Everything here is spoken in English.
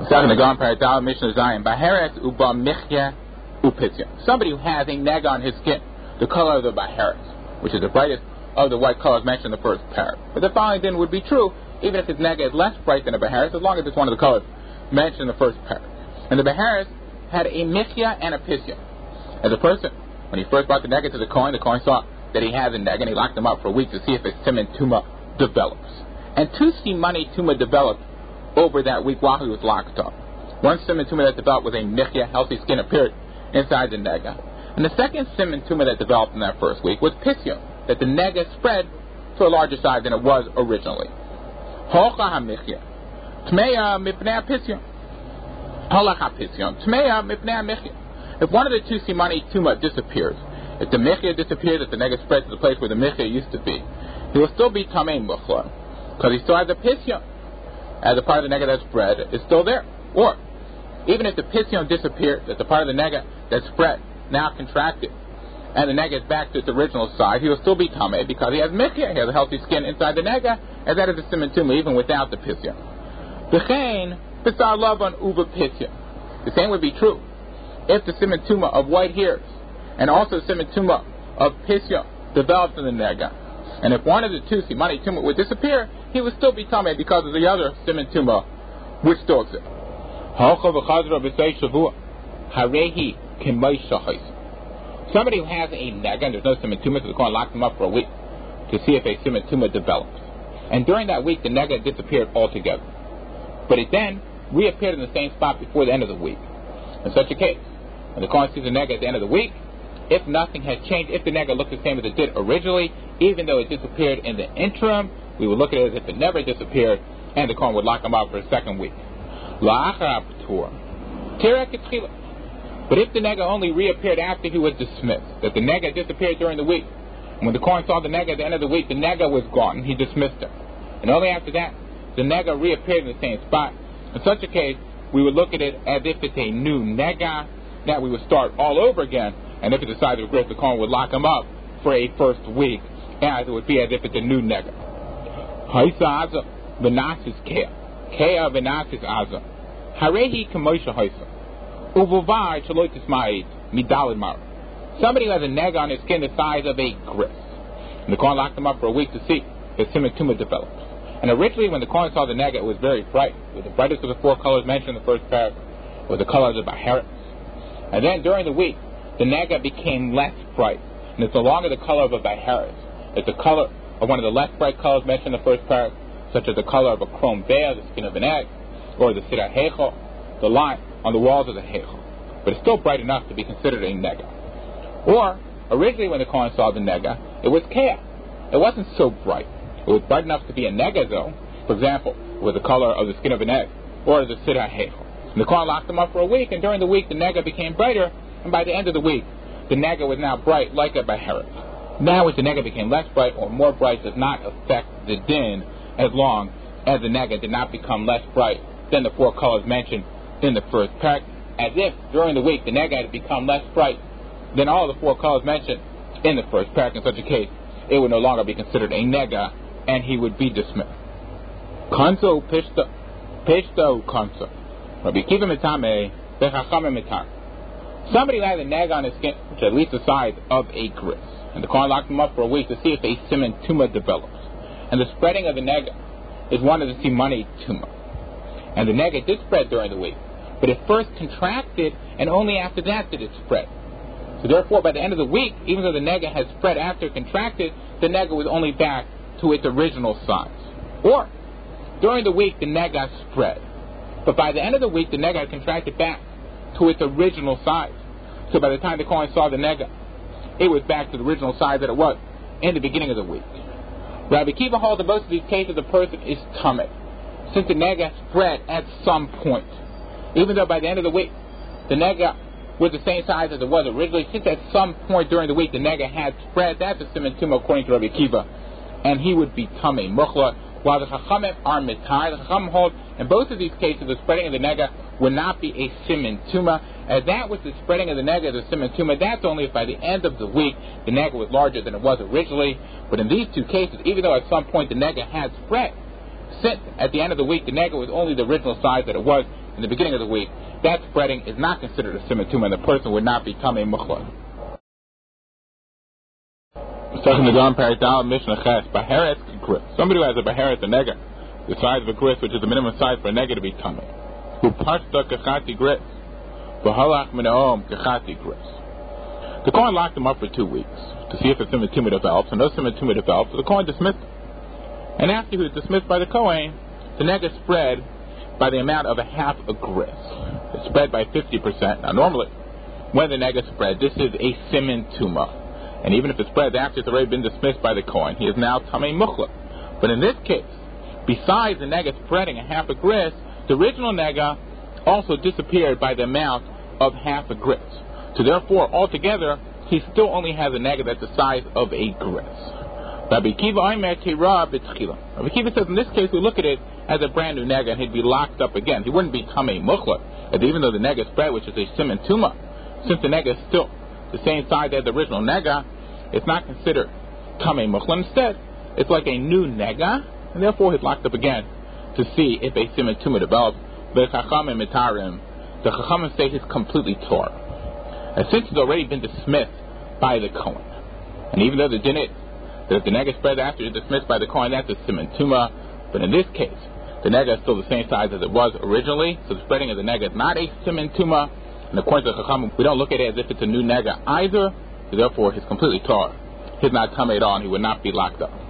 Second, the Gon Paradal Mishnah Zion. Baheres uba michya upitya. Somebody who has a neg on his skin, the color of the baheres, which is the brightest of the white colors mentioned in the first parak. But the following then would be true, even if his neg is less bright than a baheres, as long as it's one of the colors mentioned in the first parak. And the baheres had a michya and a pisya. As a person, when he first brought the neg to the Kohen saw that he has a neg, and he locked him up for a week to see if his siman tuma develops. And two simani tuma developed over that week while he was locked up. One siman tuma that developed with a michya, healthy skin, appeared inside the nega. And the second siman tuma that developed in that first week was pisya, that the nega spread to a larger size than it was originally. Hocha ha-michya tmeya mipnei pisya. Halach ha-pisya tmeya mipnei michya. If one of the two simani tuma disappears, if the michya disappears, if the nega spreads to the place where the michya used to be, he will still be tamei muchla, because he still has a pisya, as a part of the nega that spread is still there. Or, even if the pisyon disappears, that the part of the nega that spread now contracted, and the nega is back to its original size, he will still be tamei because he has michya, he has a healthy skin inside the nega, and that is a siman tuma even without the pisyon. V'chein b'sar lavan uva pisyon. The same would be true if the siman tuma of white hairs and also the siman tuma of pisyon developed in the nega. And if one of the two simani tuma would disappear, he would still be tamei because of the other siman tuma which still exists. Somebody who has a nega and there's no siman tuma, so the Kohen locked him up for a week to see if a siman tuma develops. And during that week, the nega disappeared altogether. But it then reappeared in the same spot before the end of the week. In such a case, when the Kohen sees the nega at the end of the week, if nothing has changed, if the nega looks the same as it did originally, even though it disappeared in the interim, we would look at it as if it never disappeared, and the Kohen would lock him up for a second week. But if the nega only reappeared after he was dismissed, that the nega disappeared during the week, and when the Kohen saw the nega at the end of the week, the nega was gone, and he dismissed him. And only after that, the nega reappeared in the same spot. In such a case, we would look at it as if it's a new nega, that we would start all over again, and if it decided to grip, the Kohen would lock him up for a first week, as it would be as if it's a new nega. Haisa aza v'nasis kea. Kea v'nasis aza. Harehi k'moshe haisa. Uvuvai shaloi tisma'id midalid mar. Somebody who has a nega on his skin the size of a grist. And the Kohen locked him up for a week to see if siman tuma develops. And originally when the Kohen saw the nega, it was very bright. It was the brightest of the four colors mentioned in the first paragraph. It was the color of the baheres. And then during the week, the nega became less bright. And it's no longer the color of a baheres. It's the color of one of the less bright colors mentioned in the first paragraph, such as the color of a chrome bear, the skin of an egg, or the sira heichel, the line on the walls of the heichel. But it's still bright enough to be considered a nega. Or, originally when the Kohen saw the nega, it was kea. It wasn't so bright. It was bright enough to be a nega though. For example, with the color of the skin of an egg, or the sira heichel. And the Kohen locked them up for a week, and during the week the nega became brighter, and by the end of the week, the nega was now bright like a baheres. Now, if the nega became less bright or more bright, does not affect the din as long as the nega did not become less bright than the four colors mentioned in the first parak. As if during the week the nega had become less bright than all the four colors mentioned in the first parak. In such a case, it would no longer be considered a nega, and he would be dismissed. Kanso pishto kanso. Rabbi Kiva mitame bechachame mitar. Somebody who has a nega on his skin, which is at least the size of a grist, and the Kohen locked him up for a week to see if a siman tuma develops. And the spreading of the nega is one of the simani tuma. And the nega did spread during the week, but it first contracted, and only after that did it spread. So therefore, by the end of the week, even though the nega had spread after it contracted, the nega was only back to its original size. Or, during the week, the nega spread. But by the end of the week, the nega had contracted back to its original size. So by the time the Kohen saw the nega, it was back to the original size that it was in the beginning of the week. Rabbi Kiva holds in most of these cases the person is tamei, since the nega spread at some point. Even though by the end of the week, the nega was the same size as it was originally, since at some point during the week the nega had spread, that's a siman tuma according to Rabbi Kiva, and he would be tamei muchla, while the chachamim are mitai. The chachamim hold in both of these cases the spreading of the nega would not be a siman tuma, as that was the spreading of the nega as a siman tuma. That's only if by the end of the week the nega was larger than it was originally. But in these two cases, even though at some point the nega had spread, since at the end of the week the nega was only the original size that it was in the beginning of the week, that spreading is not considered a siman tumah, and the person would not be tamei muchla. Second, the Gam Paradal Mishnah Ches Baheret Gris. Somebody who has a Baheret, a nega, the size of a gris, which is the minimum size for a nega to be tamei. Who pashta kachati gris, v'halach minaom kachati gris. The Kohen locked him up for 2 weeks to see if a siman tumah develops, and no siman tumah develops, so the Kohen dismissed him. And after he was dismissed by the Kohen, the nega spread by the amount of a half a gris. It spread by 50%. Now normally, when the nega spread, this is a siman tumah. And even if it spreads after it's already been dismissed by the Kohen, he is now tamei muchla. But in this case, besides the nega spreading a half a gris, the original nega also disappeared by the amount of half a gris. So therefore, altogether, he still only has a nega that's the size of a gris. Rabbi Kiva says in this case we look at it as a brand new nega, and he'd be locked up again. He wouldn't be tamei muchla, even though the nega spread, which is a siman tumah. Since the nega is still the same size as the original nega, it's not considered tamei muchla. Instead, it's like a new nega, and therefore he's locked up again to see if a siman tumah develops. The Chachamim say he's completely tore. And since it's already been dismissed by the Kohen, and even though the din is that if the nega spread after it's dismissed by the Kohen, that's a siman tumah. But in this case, the nega is still the same size as it was originally, so the spreading of the nega is not a siman tumah. And according to the Chachamim, we don't look at it as if it's a new nega either, so therefore he's completely tore. He's not tamei at all, and he would not be locked up.